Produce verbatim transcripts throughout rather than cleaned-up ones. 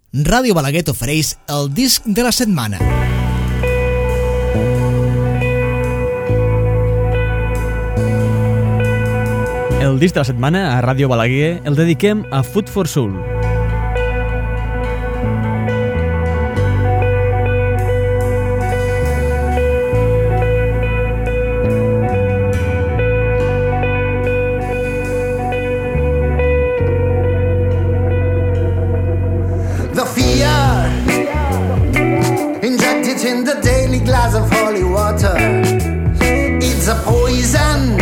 Ràdio Balaguer t'ofereix el disc de la setmana. El disc de la setmana a Ràdio Balaguer el dediquem a Food for Soul. The fear injected in the daily glass of holy water, it's a poison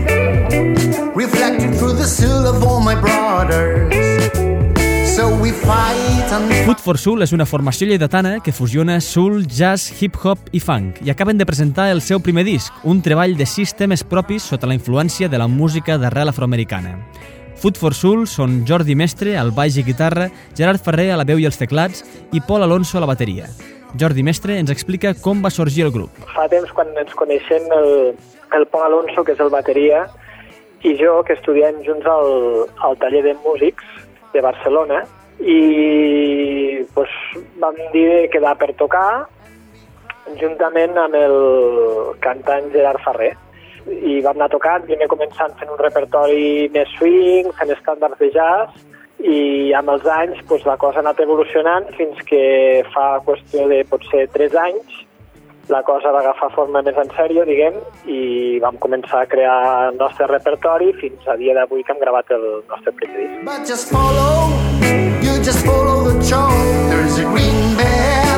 reflected through the soul of all my brothers. So we fight and... Food for Soul és una formació lleidatana que fusiona soul, jazz, hip-hop i funk i acaben de presentar el seu primer disc, un treball de sis temes propis sota la influència de la música d'arrel afroamericana. Food for Soul són Jordi Mestre al baix i guitarra, Gerard Ferrer a la veu i els teclats i Pol Alonso a la bateria. Jordi Mestre ens explica com va sorgir el grup. Fa temps quan ens coneixem el, el Pol Alonso, que és el bateria, i jo, que estudiem junts al, al taller de músics de Barcelona, i pues, vam dir de quedar per tocar juntament amb el cantant Gerard Ferrer. I vam anar tocant, primer començant fent un repertori més swing, fent estàndards de jazz, i amb els anys pues, la cosa ha anat evolucionant fins que fa qüestió de potser tres anys la cosa va agafar forma més en sèrio, diguem, i vam començar a crear el nostre repertori fins a dia d'avui que hem gravat el nostre primer disc. But just follow, you just follow the chalk. There's a green bear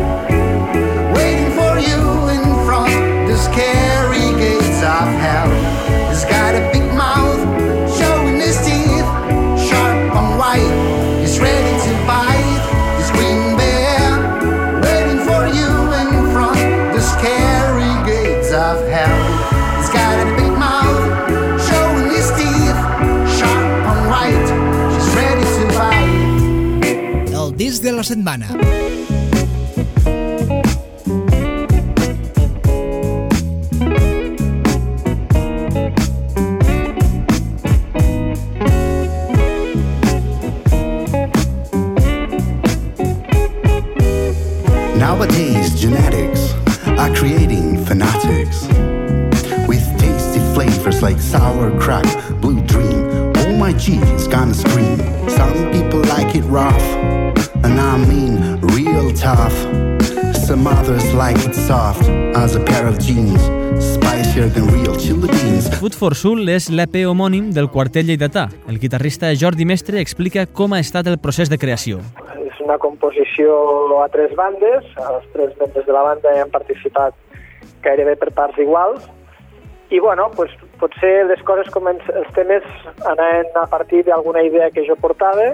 waiting for you in front the scary gates of hell. He's got a big mouth showing his teeth, sharp and white. He's ready to bite. This green bear waiting for you in front the scary gates of hell. He's got a big mouth showing his teeth, sharp and white. She's ready to bite. El disc de la setmana. Nowadays, genetics are creating fanatics with tasty flavors like sauerkraut, blue dream. Oh, my genes gonna scream. Some people like it rough, and I mean real tough. Some others like it soft as a pair of jeans, spicier than real chili beans. Food for Soul és l'E P homònim del quartet lleidatà. El guitarrista Jordi Mestre explica com ha estat el procés de creació. És una composició a tres bandes, els tres membres de la banda han participat gairebé per parts iguals, i bueno, pues, potser les coses comencen, els temes anaven a partir d'alguna idea que jo portava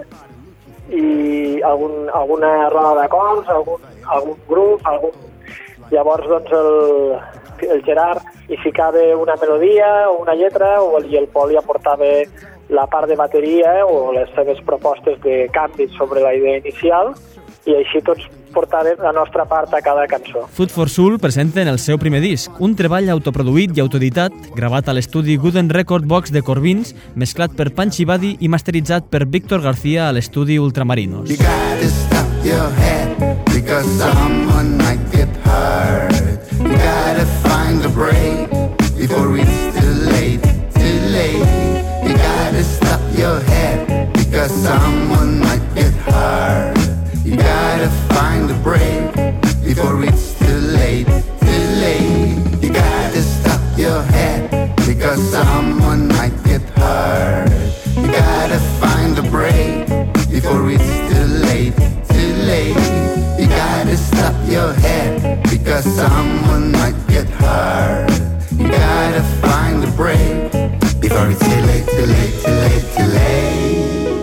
i algun, alguna roda d'acords, algun, algun grup, algun... llavors doncs el, el Gerard hi ficava una melodia o una lletra o el, i el Pol hi aportava la part de bateria o les seves propostes de canvi sobre la idea inicial i així tots portàvem la nostra part a cada cançó. Food for Soul presenten el seu primer disc, un treball autoproduït i autoeditat, gravat a l'estudi Gooden Record Box de Corbins, mesclat per Panchi Badi i masteritzat per Víctor García a l'estudi Ultramarinos. You gotta stop your head because someone might get hurt. You gotta find a break before it's too late, too late. You gotta stop your head because someone might get hurt. You gotta find a break before it's too late, too late. You gotta stop your head because someone might get hurt. You gotta find a break before it's too late, too late. You gotta stop your head because someone might get hurt. You gotta find a break before it's too late, too late, too late, too late.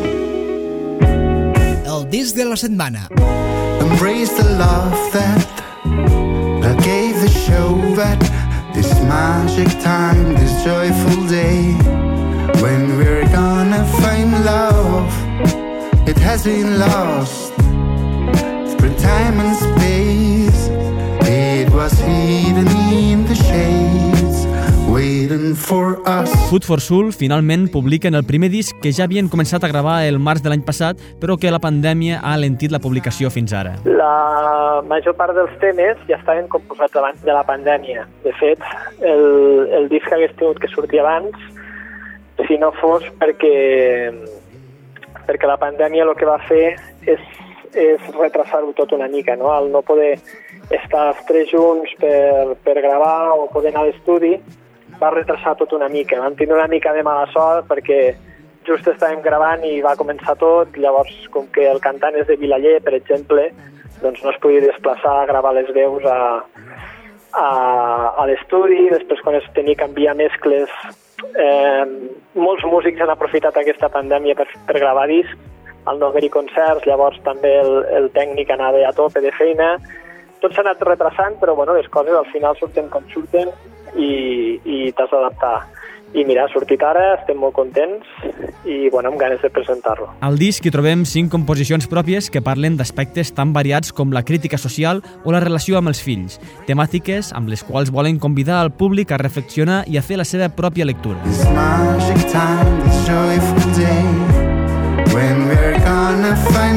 El disc de la setmana. Embrace the love that that gave the show that this magic time, this joyful day when we're gonna find love. It has been lost through time and space. It was hidden in the shades, waiting for us. Food for Soul finalment publiquen el primer disc que ja havien començat a gravar el març de l'any passat, però que la pandèmia ha alentit la publicació fins ara. La major part dels temes ja estaven composats abans de la pandèmia. De fet, el, el disc hagués tingut que sortir abans si no fos perquè, perquè la pandèmia el que va fer és, és retrasar-ho tot una mica, no? Al no poder estar els tres junts per, per gravar o poder anar a l'estudi, va retrasar tot una mica. Vam tenir una mica de mala sort perquè just estàvem gravant i va començar tot, llavors com que el cantant és de Vilaller, per exemple, doncs no es podia desplaçar a gravar les veus a, a, a l'estudi, després quan es tenia que enviar mescles, eh, molts músics han aprofitat aquesta pandèmia per, per gravar discs, al no haver-hi concerts, llavors també el, el tècnic anava a tope de feina, tot s'ha anat retrasant, però bueno, les coses al final surten com surten i, i t'has d'adaptar. I mira, ha sortit ara, estem molt contents i bueno, amb ganes de presentar-lo. Al disc hi trobem cinc composicions pròpies que parlen d'aspectes tan variats com la crítica social o la relació amb els fills, temàtiques amb les quals volen convidar al públic a reflexionar i a fer la seva pròpia lectura. This magic time, this joyful day, when we're gonna find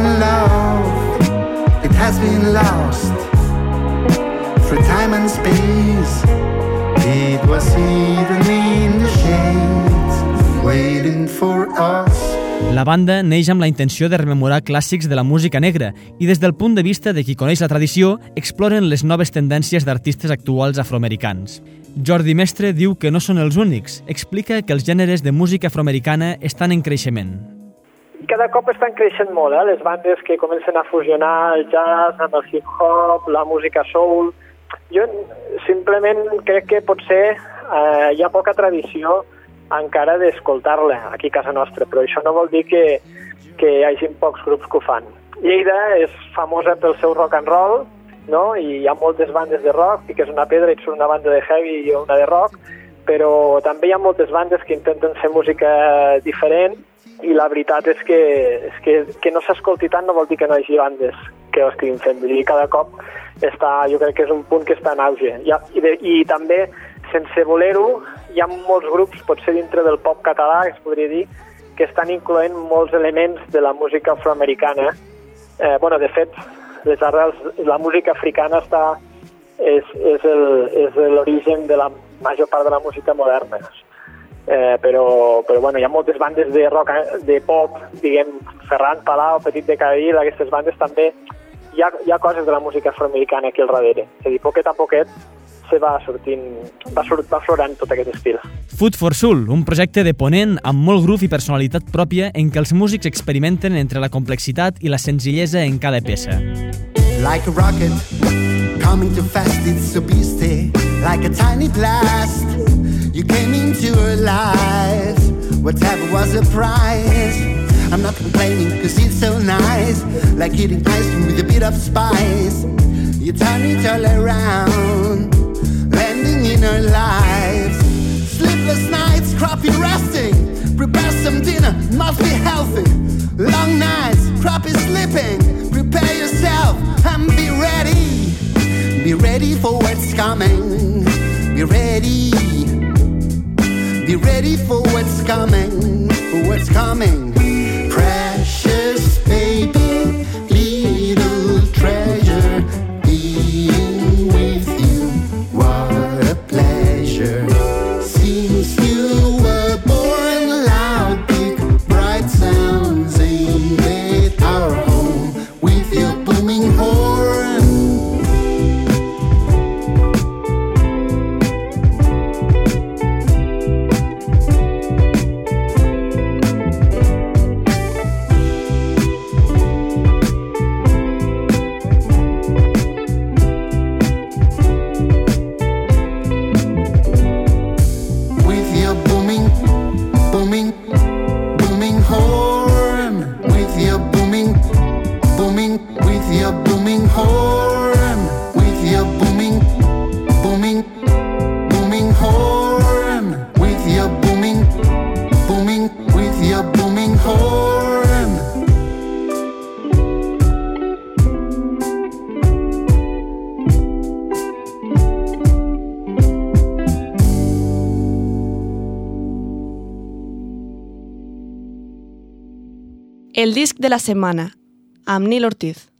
love, it has been lost through time and space. It was hidden in the shades, waiting for us. La banda neix amb la intenció de rememorar clàssics de la música negra i des del punt de vista de qui coneix la tradició, exploren les noves tendències d'artistes actuals afroamericans. Jordi Mestre diu que no són els únics. Explica que els gèneres de música afroamericana estan en creixement. Cada cop estan creixent molt, eh? Les bandes que comencen a fusionar el jazz amb el hip-hop, la música soul. Jo simplement crec que potser eh, hi ha poca tradició encara d'escoltar-la aquí a casa nostra, però això no vol dir que, que hi hagi pocs grups que ho fan. Lleida és famosa pel seu rock and roll, no? I hi ha moltes bandes de rock, piques una pedra i et surt una banda de heavy i una de rock, però també hi ha moltes bandes que intenten fer música diferent i la veritat és que, és que, que no s'escolti tant no vol dir que no hi hagi bandes que ho estiguin fent. Vull dir, cada cop està, jo crec que és un punt que està en auge. I, i, de, i també, sense voler-ho, hi ha molts grups, potser dintre del pop català, es podria dir, que estan incloent molts elements de la música afroamericana. Eh, bueno, de fet, les arrels, la música africana està, és, és, el, és l'origen de la major part de la música moderna. Eh, però, però bueno, hi ha moltes bandes de rock, de pop, diguem, Ferran Palau, Petit de Cadell, aquestes bandes també, hi ha, hi ha coses de la música afroamericana aquí al darrere. És a dir, poquet a poquet se va sortint, va, sort, va florant tot aquest estil. Food for Soul, un projecte de Ponent amb molt groove i personalitat pròpia en què els músics experimenten entre la complexitat i la senzillesa en cada peça. Like a rocket, coming too fast, it's a beastie. Like a tiny blast, you came into our lives. Whatever was the price, I'm not complaining cause it's so nice. Like eating ice cream with a bit of spice. You turn it all around, landing in our lives. Sleepless nights, crappy resting. Prepare some dinner, must be healthy. Long nights, crappy sleeping. Prepare yourself and be ready. Be ready for what's coming. Be ready. Be ready for what's coming. For what's coming. Precious baby, little treasure, being with you, what a pleasure. Since you were born, loud, big, bright sounds invade our home with your booming horn. El disc de la setmana, amb Nil Ortiz.